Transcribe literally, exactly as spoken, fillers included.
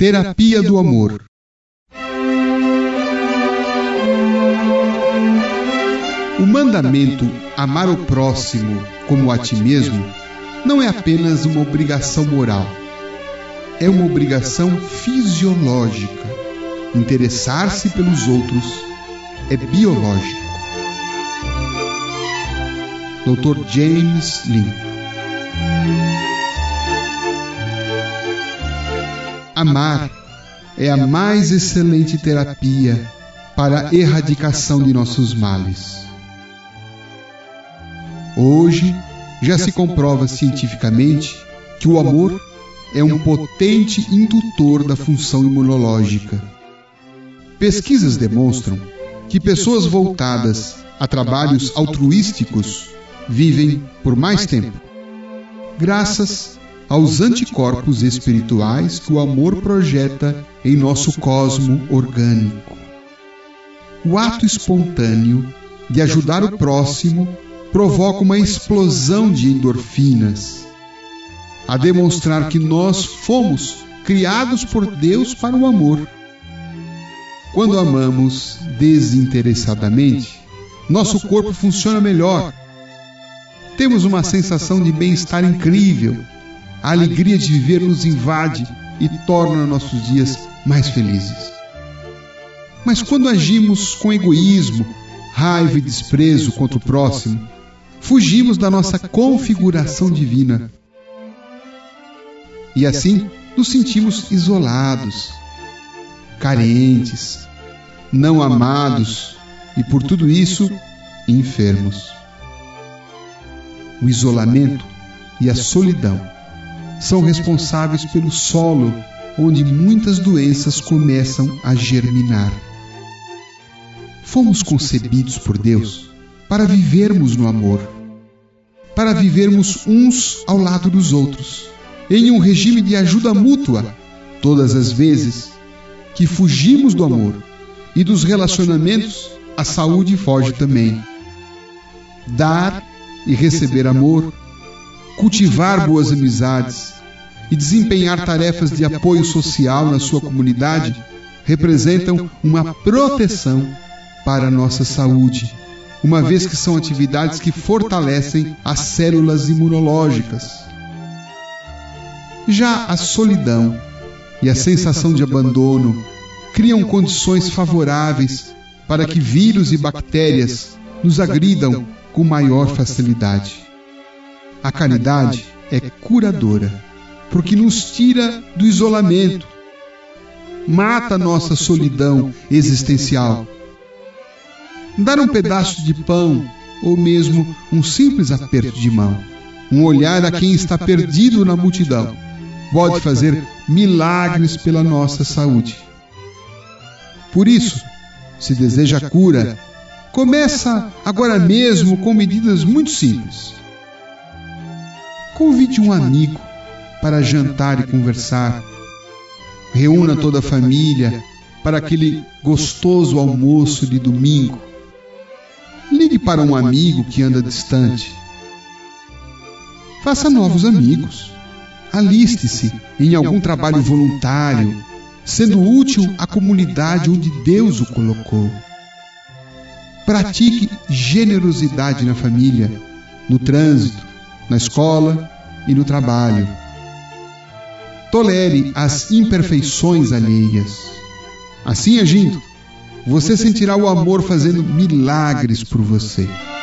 Terapia do amor. O mandamento amar o próximo como a ti mesmo não é apenas uma obrigação moral. É uma obrigação fisiológica. Interessar-se pelos outros é biológico. doutor James Lin. Amar é a mais excelente terapia para a erradicação de nossos males. Hoje, já se comprova cientificamente que o amor é um potente indutor da função imunológica. Pesquisas demonstram que pessoas voltadas a trabalhos altruísticos vivem por mais tempo, graças aos anticorpos espirituais que o amor projeta em nosso cosmo orgânico. O ato espontâneo de ajudar o próximo provoca uma explosão de endorfinas, a demonstrar que nós fomos criados por Deus para o amor. Quando amamos desinteressadamente, nosso corpo funciona melhor. Temos uma sensação de bem-estar incrível. A alegria de viver nos invade e torna nossos dias mais felizes. Mas quando agimos com egoísmo, raiva e desprezo contra o próximo, fugimos da nossa configuração divina. E assim nos sentimos isolados, carentes, não amados e, por tudo isso, enfermos. O isolamento e a solidão são responsáveis pelo solo onde muitas doenças começam a germinar. Fomos concebidos por Deus para vivermos no amor, para vivermos uns ao lado dos outros, em um regime de ajuda mútua. Todas as vezes que fugimos do amor e dos relacionamentos, a saúde foge também. Dar e receber amor, cultivar boas amizades e desempenhar tarefas de apoio social na sua comunidade representam uma proteção para a nossa saúde, uma vez que são atividades que fortalecem as células imunológicas. Já a solidão e a sensação de abandono criam condições favoráveis para que vírus e bactérias nos agridam com maior facilidade. A caridade é curadora, porque nos tira do isolamento, mata nossa solidão existencial. Dar um pedaço de pão ou mesmo um simples aperto de mão, um olhar a quem está perdido na multidão, pode fazer milagres pela nossa saúde. Por isso, se deseja cura, começa agora mesmo com medidas muito simples. Convide um amigo para jantar e conversar. Reúna toda a família para aquele gostoso almoço de domingo. Ligue para um amigo que anda distante. Faça novos amigos. Aliste-se em algum trabalho voluntário, sendo útil à comunidade onde Deus o colocou. Pratique generosidade na família, no trânsito, na escola e no trabalho. Tolere as imperfeições alheias. Assim agindo, você sentirá o amor fazendo milagres por você.